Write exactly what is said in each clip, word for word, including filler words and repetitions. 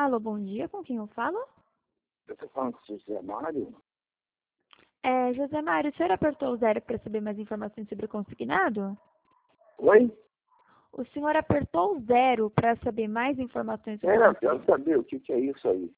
Alô, bom dia, com quem eu falo? Eu estou falando com o José Mário. É, José Mário, o senhor apertou o zero para saber mais informações sobre o consignado? Oi? O senhor apertou o zero para saber mais informações sobre o Era, eu quero consignado? saber o que, que é isso aí.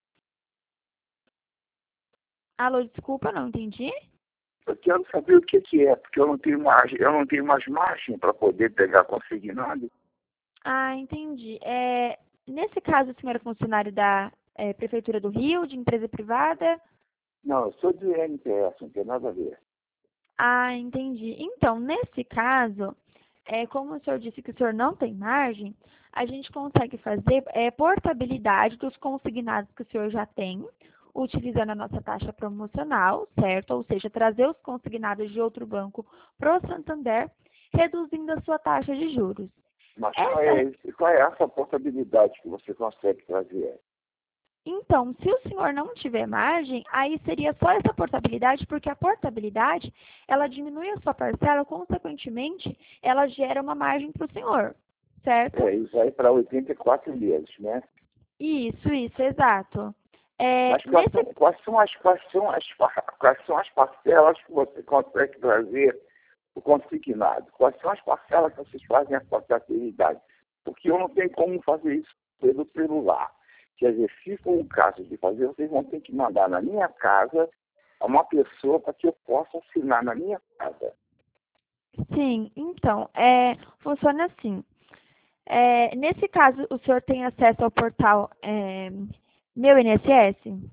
Alô, desculpa, não entendi. Eu quero saber o que, que é, porque eu não tenho margem, eu não tenho mais margem para poder pegar consignado. Ah, entendi. É, nesse caso, o senhor é funcionário da é, Prefeitura do Rio, de empresa privada? Não, eu sou de N P S, não tem nada a ver. Ah, entendi. Então, nesse caso, é, como o senhor disse que o senhor não tem margem, a gente consegue fazer é, portabilidade dos consignados que o senhor já tem, utilizando a nossa taxa promocional, certo? Ou seja, trazer os consignados de outro banco para o Santander, reduzindo a sua taxa de juros. Mas qual é, Essa esse- qual é essa portabilidade que você consegue trazer? Então, se o senhor não tiver margem, aí seria só essa portabilidade, porque a portabilidade, ela diminui a sua parcela, consequentemente, ela gera uma margem para o senhor, certo? É, isso aí para oitenta e quatro meses, né? Isso, isso, exato. É, Mas quais são, nesse, quais são as, quais são as, par- quais são as parcelas que você consegue trazer o consignado? Quais são as parcelas que vocês fazem a portabilidade? Porque eu não tenho como fazer isso pelo celular. Quer dizer, se for o caso de fazer, vocês vão ter que mandar na minha casa a uma pessoa para que eu possa assinar na minha casa. sim, então, é, funciona assim. É, nesse caso, o senhor tem acesso ao portal é, Meu I N S S?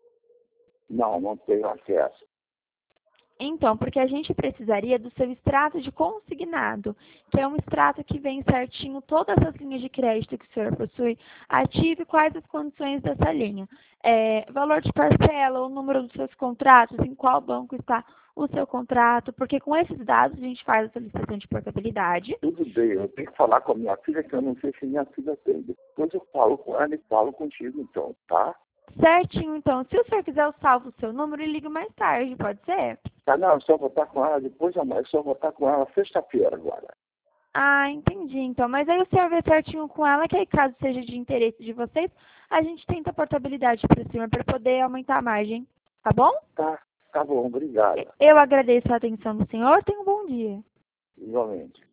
Não, não tenho acesso. Então, porque a gente precisaria do seu extrato de consignado, que é um extrato que vem certinho todas as linhas de crédito que o senhor possui, ative quais as condições dessa linha. É, valor de parcela, o número dos seus contratos, em qual banco está o seu contrato, porque com esses dados a gente faz a solicitação de portabilidade. Tudo bem, eu tenho que falar com a minha filha, que eu não sei se minha filha tem. Depois eu falo com ela e falo contigo, então, tá? Certinho, então. Se o senhor quiser, eu salvo o seu número e ligo mais tarde, pode ser? Tá, não, eu só vou estar com ela depois amanhã, eu só vou estar com ela sexta-feira agora. Ah, entendi, então. Mas aí o senhor vê certinho com ela, que aí caso seja de interesse de vocês, a gente tenta a portabilidade para o senhor para poder aumentar a margem, tá bom? Tá, tá bom, obrigado. Eu agradeço a atenção do senhor, tenha um bom dia. Igualmente.